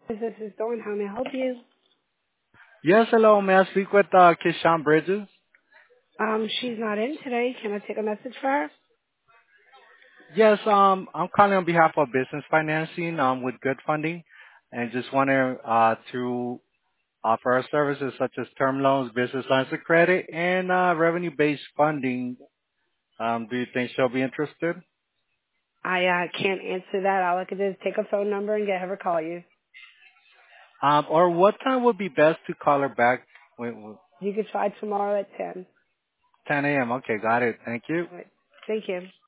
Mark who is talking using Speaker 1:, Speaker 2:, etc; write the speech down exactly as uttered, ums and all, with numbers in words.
Speaker 1: This is Dawn. How may I help you?
Speaker 2: Yes, hello. May I speak with uh, Kishan Bridges?
Speaker 1: Um, she's not in today. Can I take a message for her?
Speaker 2: Yes, um, I'm calling on behalf of Business Financing um, with Good Funding, and just wanted uh, to offer our services such as term loans, business lines of credit, and uh, revenue-based funding. Um, do you think she'll be interested?
Speaker 1: I uh, can't answer that. All I can do is take a phone number and get her to call you.
Speaker 2: Um, or what time would be best to call her back? When, when-
Speaker 1: You can try tomorrow at ten.
Speaker 2: ten a m. Okay, got it. Thank you.
Speaker 1: All right. Thank you.